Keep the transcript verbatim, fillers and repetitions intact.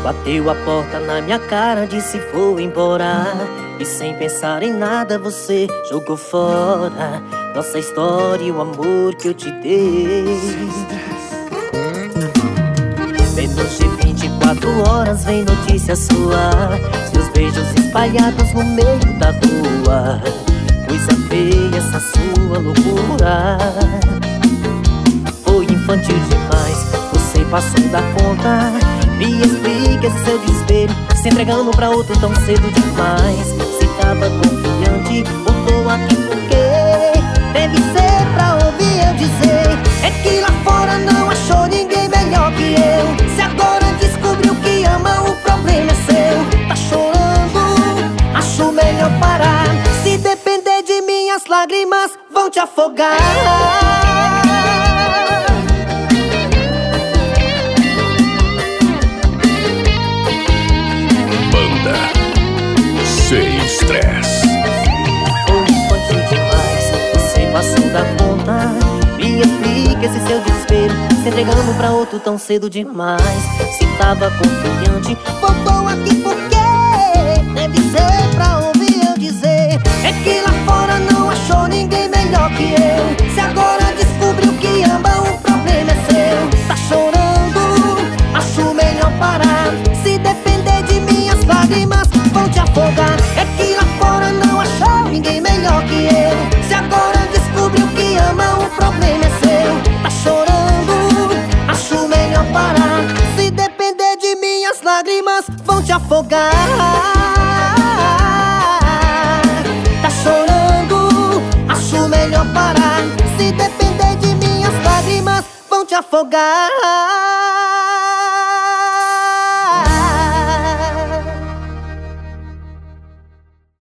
Bateu a porta na minha cara, disse vou embora. E sem pensar em nada você jogou fora nossa história e o amor que eu te dei. Menos de vinte e quatro horas vem notícia sua, seus beijos espalhados no meio da rua. Coisa feia essa sua loucura. Foi infantil demais, você passou da conta. Me explica esse seu desespero, se entregando pra outro tão cedo demais. Se tava confiante, voltou aqui porque deve ser pra ouvir eu dizer. É que lá fora não achou ninguém melhor que eu. Se agora descobriu que ama, o problema é seu. Tá chorando, acho melhor parar. Se depender de mim, as lágrimas vão te afogar. Sem estresse. Foi infantil demais, você passou da conta. Me explica esse seu desespero, se entregando pra outro tão cedo demais. Se tava confiante, voltou aqui porque deve ser pra ouvir eu dizer. É que lá fora não achou ninguém melhor que eu. Se agora descobriu que ama, o problema é seu. Tá chorando, acho melhor parar. Se depender de mim, as lágrimas vão te afogar. É que lá fora não achou ninguém melhor que eu. Se agora descobriu que ama, o problema é seu. Tá chorando, acho melhor parar. Se depender de mim, as lágrimas vão te afogar. Tá chorando, acho melhor parar. Se depender de mim, as lágrimas vão te afogar.